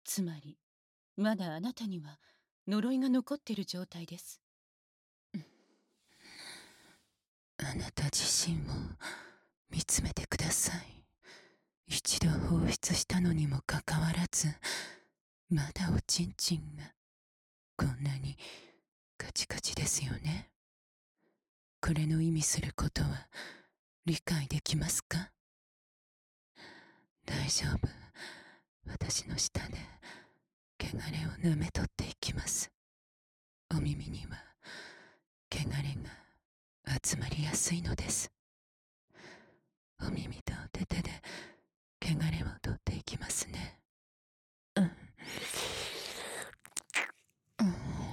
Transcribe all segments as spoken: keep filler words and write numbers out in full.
つまり、まだあなたには呪いが残っている状態です。 あなた自身を見つめてください。一度放出したのにもかかわらず、まだおちんちんがこんなにカチカチですよね。これの意味することは理解できますか？大丈夫。私の舌で汚れを舐め取っていきます。お耳には汚れが集まりやすいのです。お耳とお手手で汚れを取っていきますね。うん。うん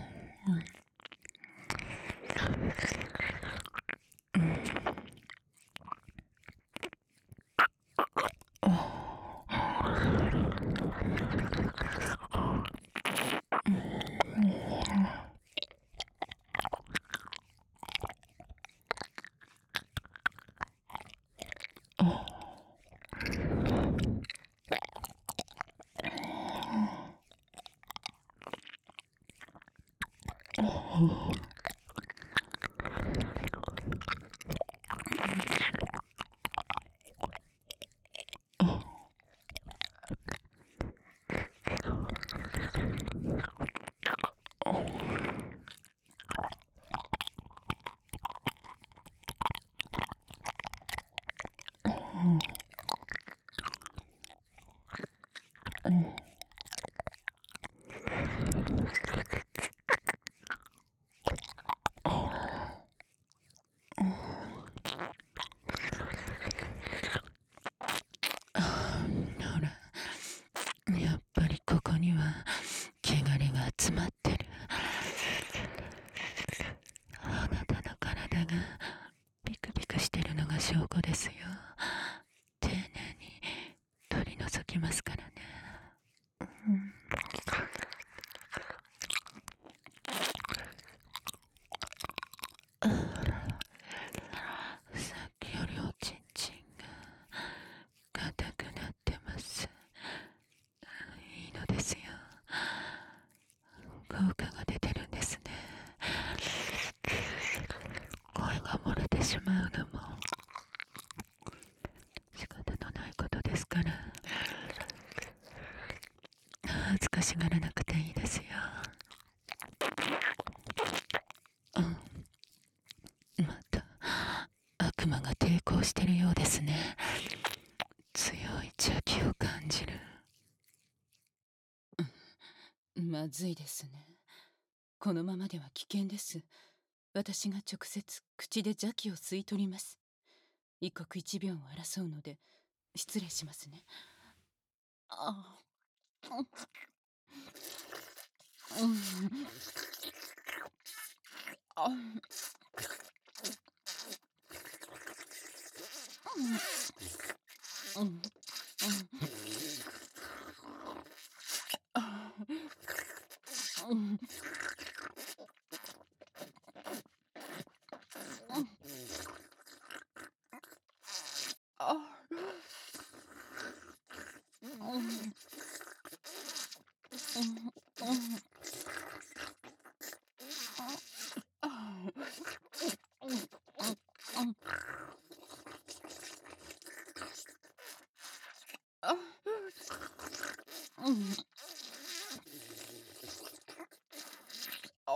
ほら、やっぱりここには汚れが集まってる。あなたの体がピクピクしてるのが証拠ですよ。丁寧に取り除きますからね。うん、さっきよりおちんちんが硬くなってます。いいのですよ。効果が出てるんですね。声が漏れてしまうのも仕方のないことですから、恥ずかしがらなくていいですよ。うん、また悪魔が抵抗してるようですね。強い邪気を感じる。 まずいですね。このままでは危険です。私が直接口で邪気を吸い取ります。一刻一秒を争うので失礼しますね。あうん、あうん、うん、あうん、あうん、うん、うん、あうん、あ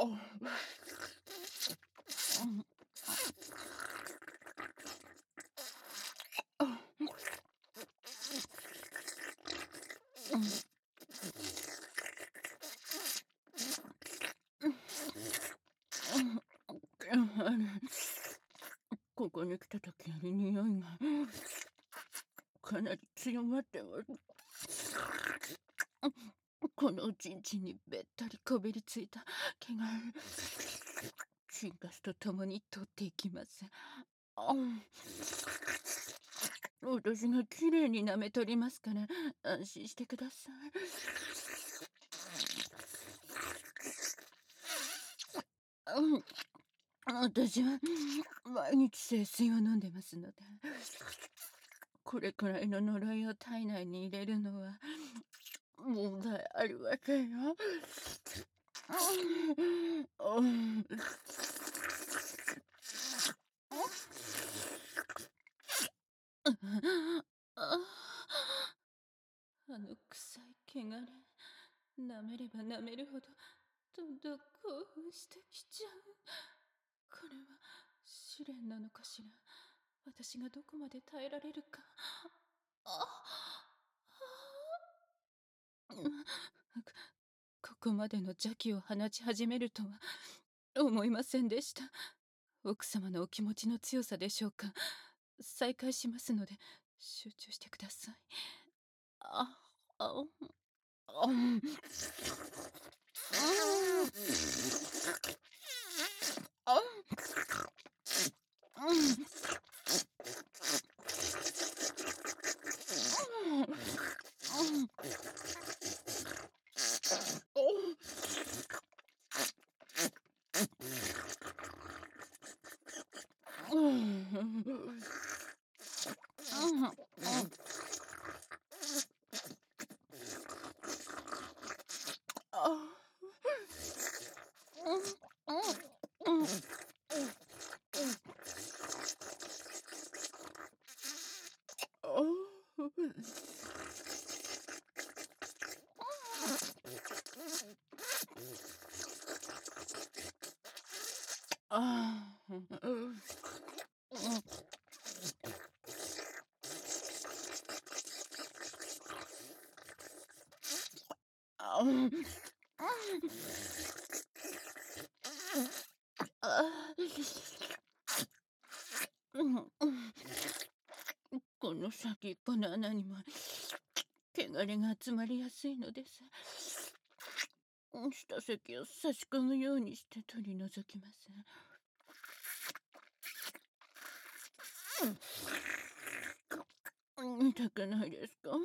ここに来た時より匂いがかなり強まってます。このおちんちんにべったりこびりついた毛がチンカスとともに取っていきます。あ私がきれいに舐め取りますから安心してください。うん、私は毎日聖水を飲んでますので、これくらいの呪いを体内に入れるのは問題ありませんよ。うん。ああの臭い汚れ、舐めれば舐めるほど、どんどん興奮してきちゃう。これは試練なのかしら。私がどこまで耐えられるか。あここまでの邪気を放ち始めるとは思いませんでした。奥様のお気持ちの強さでしょうか。再開しますので集中してください。あ、あ、あ、うん。あ、うん。うん。ああ、うん。あ、うん。あうん、うん。この先っぽの穴にも汚れが集まりやすいのです。舌先を差し込むようにして取り除きます。痛くないですか？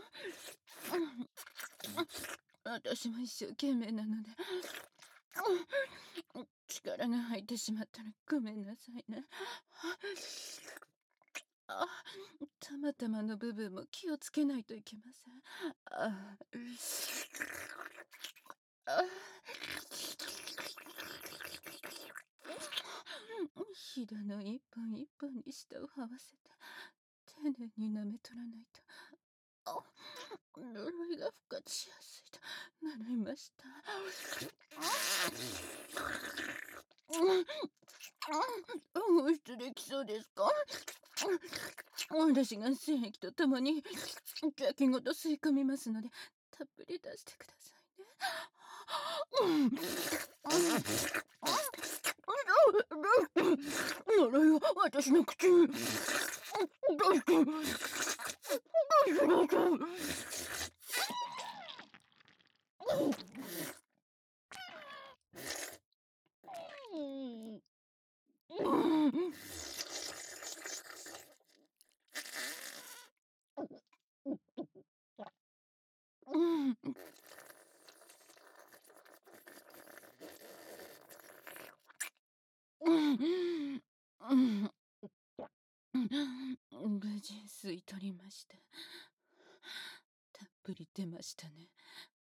私も一生懸命なので。力が入ってしまったらごめんなさいね。あ、たまたまの部分も気をつけないといけません。ああ、ひだの一本一本に舌を合わせて丁寧に舐め取らないと。あ、呪いが復活しやすいと習いました。放出できそうですか？私が精液とともに邪気ごと吸い込みますので、たっぷり出してくださいね。うん。呪いは私の口に。どうして、どうしてだと。うん。うん。うん。うん。無事吸い取りました。たっぷり出ましたね。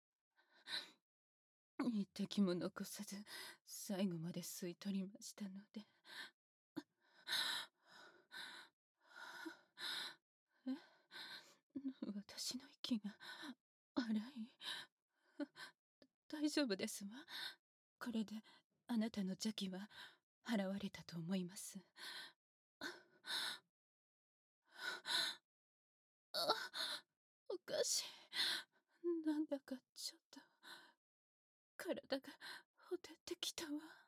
一滴も残さず最後まで吸い取りましたので。え、私の息が荒い。大丈夫ですわ。これであなたの邪気は払われたと思います。あ、おかしい。なんだかちょっと体がほてってきたわ。